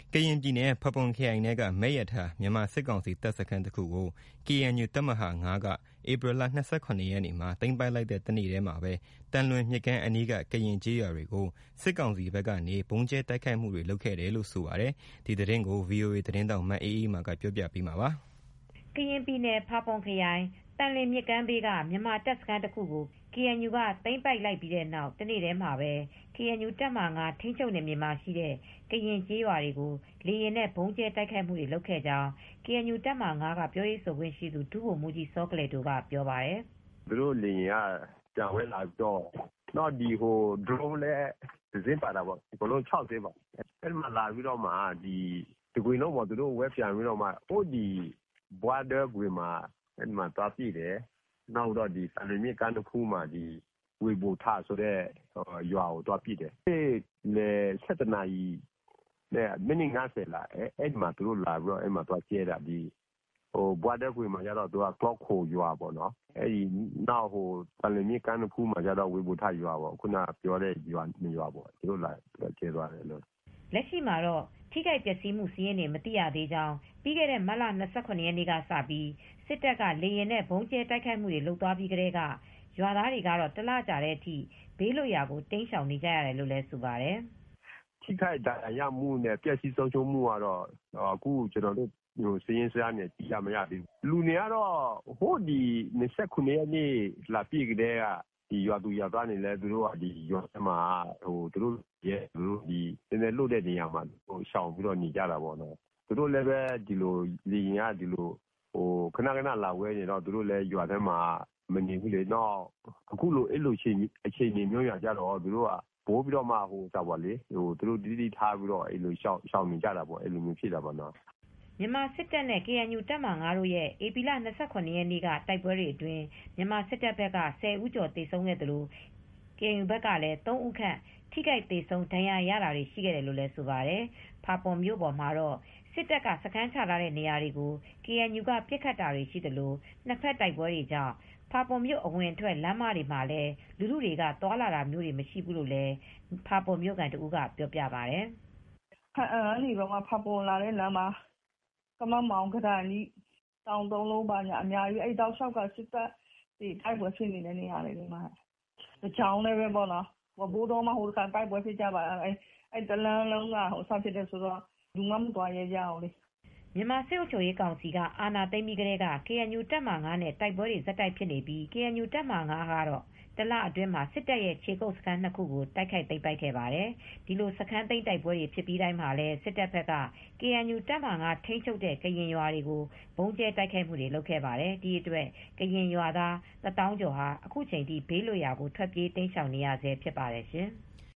ကရင်ပြည်နယ်ဖာပွန်ခရိုင်ထဲကမဲ့ရထားမြန်မာစစ်ကောင်စီတပ်စခန်းတစ်ခုကို KNU တပ်မဟာ 5 က ဧပြီလ ၂၇ ရက်နေ့မှာသိမ်းပိုက်လိုက်တဲ့တနေ့တည်းမှာပဲတန်လွင်မြစ်ကမ်းအနီးကကရင်ကျေးရွာတွေကိုစစ်ကောင်စီဘက်ကနေဗုံးကြဲတိုက်ခိုက်မှုတွေလုပ်ခဲ့တယ်လို့ဆိုပါတယ်။ဒီသတင်းကို VOA သတင်းထောက်မအေးအေးမာကပြောပြပေးမှာပါ။ ကရင်ပြည်နယ်ဖာပွန်ခရိုင်တန်လွင်မြစ်ကမ်းဘေးကမြန်မာတပ်စခန်းတစ်ခုကို KNU ကသိမ်းပိုက်လိုက်ပြီးတဲ့နောက်တနေ့တည်းမှာပဲ KNU တပ်မဟာ 5 ထိန်းချုပ်နယ်မြေမှာရှိတဲ့ကရင်ကျေးရွာတွေကိုလေယာဉ်နဲ့ဗုံးကြဲတိုက်ခိုက်မှုတွေလုပ်ခဲ့ကြောင်း KNU တပ်မဟာ 5 ကပြောရေးဆိုခွင့်ရှိသူဒုဗိုလ်မှူးကြီးစောကလယ်ဒိုကပြောပါတယ်။ "သူတို့လေယာဉ်ကပြန်ဝဲလာပြီးတော့နောက်ဒရုန်းလည်းတစင်းပါတာပေါ့အကုန်လုံး6စင်းပါအဲဒီမှာလာပြီးတော့တကွင်းလုံးပေါ့သူတို့ဝဲပျံပြီးတော့ဘွားတဲကွင်းမှာသွားပစ်တယ်နောက်တော့တန်လွင်မြစ်ကမ်းနဖူးမှာဝေဗိုထဆိုတဲ့ရွာကိုသွားပစ်တယ်နေ့လယ်11 နာရီနဲ့မိနစ် 50လာအဲဒီမှာသူတို့လာပြီးတော့သွားကြဲတာဘွားတဲကွင်းမှာကျတော့ကလော့ခိုရွာပေါ့နော်အဲဒီနောက်တန်လွင်မြစ်ကမ်းနဖူးမှာကျတော့ဝေဗိုထရွာပေါ့ခုနပြောတဲ့ရွာ2ရွာပေါ့သူတို့လာကြဲသွားတယ်လို့လက်ရှိမှာတော့ထိခိုက်ပျက်စီးမှုစာရင်းတွေမသိရသေးကြောင်းပြီးခဲ့တဲ့မတ်လ ၂၇ ရက်နေ့ကစပြီးစစ်တပ်ကလေယာဉ်နဲ့ဗုံးကြဲတိုက်ခိုက်မှုတွေလုပ်သွားပြီးကတည်းကရွာသားတွေကတော့တလကြာတဲ့အထိဘေးလွတ်ရာကိုတိမ်းရှောင်နေကြရတယ်လို့လည်းဆိုပါတယ်။ထိခိုက်ဒဏ်ရာရမှုနဲ့ပျက်စီးဆုံးရှုံးမှုကတော့အခုကျနော်တို့စာရင်းဇယားနဲ့ကြည့်ရမရသေးဘူးလူတွေကတော့ဟိုဒီ27 ရက်နေ့လာပြည့်ကတည်းကရွာသူရွာသားတွေလည်းသူတို့ရွာထဲမှာသူတို့နည်းနည်းလွတ်တဲ့နေရာမှာရှောင်ပြီးတော့နေကြတာပေါ့နော်သူတို့လည်းပဲဒီလိုလေယာဉ်ကခဏခဏလာဝဲနေတော့သူတို့လည်းရွာထဲမှာမနေဘူးလေနောက်အခုလိုအခြေအနေမျိုးရကြတော့သူတို့ကပိုးပြီးတော့မှသူတို့တိတိထားပြီးတော့ရှောင်နေကြတာပေါ့လိုမျိုးဖြစ်တာပေါ့နော်မြန်မာစစ်တပ်နဲ့ KNU တပ်မဟာ 5 တို့ရဲ့ဧပြီလ ၂၇ ရက်နေ့ကတိုက်ပွဲတွေအတွင်းမြန်မာစစ်တပ်ဘက်က10 ဦးကျော်သေဆုံးခဲ့သလို KNU ဘက်ကလည်း3 ဦးခန့်ထိခိုက်သေဆုံးဒဏ်ရာရတာတွေရှိခဲ့တယ်လို့လည်းဆိုပါတယ်။ဖာပွန်မြို့ပေါ်မှာတော့စစ်တပ်ကစခန်းချထားတဲ့နေရာတွေကို KNU ကပစ်ခတ်တာတွေရှိသလိုနှစ်ဖက်တိုက်ပွဲတွေကြောင့်ဖာပွန်မြို့အဝင်အထွက်လမ်းမတွေမှာလည်းလူထုတွေကသွားလာတာမျိုးတွေမရှိဘူးလို့လည်းဖာပွန်မြို့ခံတဦးကပြောပြပါတယ်။“ဘားအံကနေဖာပွန်လာတဲ့လမ်းမှာကမမောင်းကတိုင်ထိတောင်သုံးလုံးအများကြီးအဲဒီတောက်လျှောက်ကစစ်တပ်တွေတိုက်ပွဲဖြစ်နေတဲ့နေရာတွေတကြောင်းလည်းပဲပေါ့နော်ဝါးဘိုးတောမှာတိုက်ပွဲဖြစ်ကြပါအဲဒီတလမ်းလုံးကဖြစ်တယ်ဆိုတော့လူမှမသွားရဲကြဘူးလေ။ ” မြန်မာစစ်အုပ်ချုပ်ရေးကောင်စီကအာဏာသိမ်းပြီးကတည်းက KNU တပ်မဟာ 5 နဲ့တိုက်ပွဲတွေဆက်တိုက်ဖြစ်နေပြီး KNU တပ်မဟာ 5 ကတော့တလအတွင်းမှာစစ်တပ်ရဲ့ခြေကုပ်စခန်း 2 ခုကိုတိုက်ခိုက်သိမ်းပိုက်ခဲ့ပါတယ်။ဒီလိုစခန်းသိမ်းတိုက်ပွဲတွေဖြစ်ပြီးတိုင်းမှာလည်းစစ်တပ်ဘက်က KNU တပ်မဟာ 5 ထိန်းချုပ်တဲ့ကရင်ရွာတွေကိုဗုံးကြဲတိုက်ခိုက်မှုတွေလုပ်ခဲ့ပါတယ်။ဒီအတွက်ကရင်ရွာသား 1,000,000 ကျော်ဟာအခုချိန်ထိဘေးလွတ်ရာကိုထွက်ပြေးတိမ်းရှောင်နေရဆဲဖြစ်ပါတယ်ရှင်။